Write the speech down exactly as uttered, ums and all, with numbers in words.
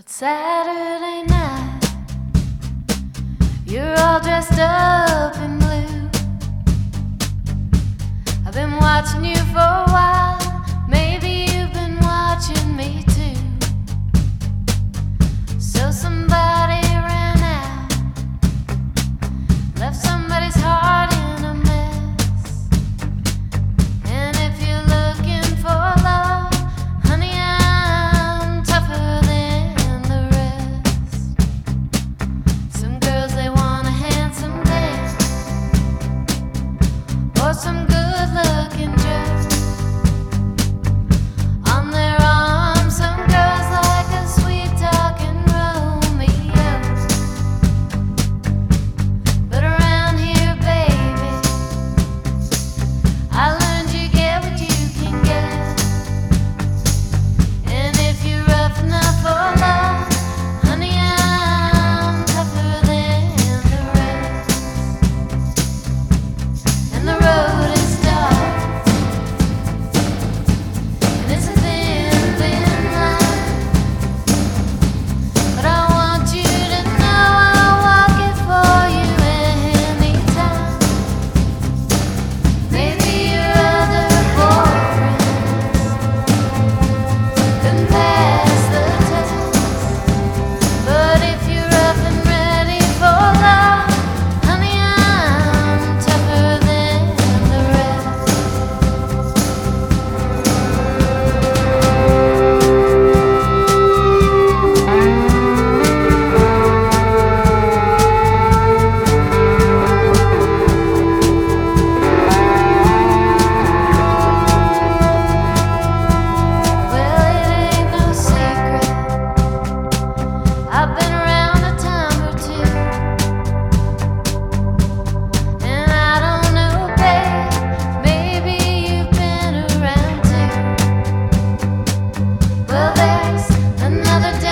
Saturday night, you're all dressed up in blue. I've been watching you for a while, maybe you've been watching me too. So somebody ran out, left somebody's heart in a mess. And if you're looking for love, honey, I'm tougher than the rest. Some girls, they want a handsome man or some good-looking dress. On their arms, some girls like a sweet-talking Romeo. But around here, baby, I learned you get what you can get. And if you're rough enough for love, honey, I'm tougher than the rest. And the road is dark, and it's a thin, thin line. But I want you to know I'll walk it for you anytime. Maybe your other boyfriends can pass the test, but if you're up and ready for love, honey, I'm tougher than the rest. Well, it ain't no secret, I've been around a time or two, and I don't know, babe, maybe you've been around too. Well, there's another